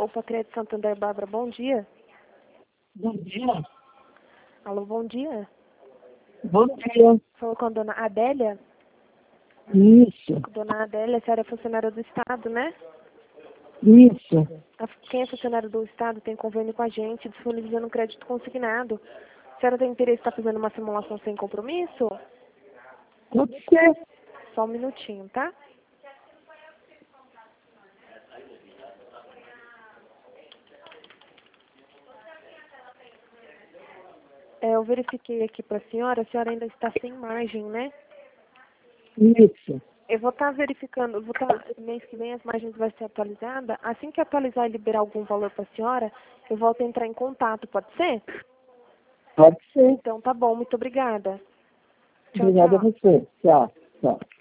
Opa, Crédito Santander, Bárbara, bom dia. Bom dia. Alô, bom dia. Bom dia. Falou com a dona Adélia? Isso. Dona Adélia, a senhora é funcionária do Estado, né? Isso. Quem é funcionário do Estado tem convênio com a gente, disponibilizando crédito consignado. A senhora tem interesse em estar fazendo uma simulação sem compromisso? Pode ser. Só um minutinho, tá? Eu verifiquei aqui para a senhora ainda está sem margem, né? Isso. Eu vou estar verificando, mês que vem as margens vai ser atualizada. Assim que atualizar e liberar algum valor para a senhora, eu volto a entrar em contato, pode ser? Pode ser. Então tá bom, muito obrigada. Tchau, Obrigada a tchau. você. Tchau. Tchau.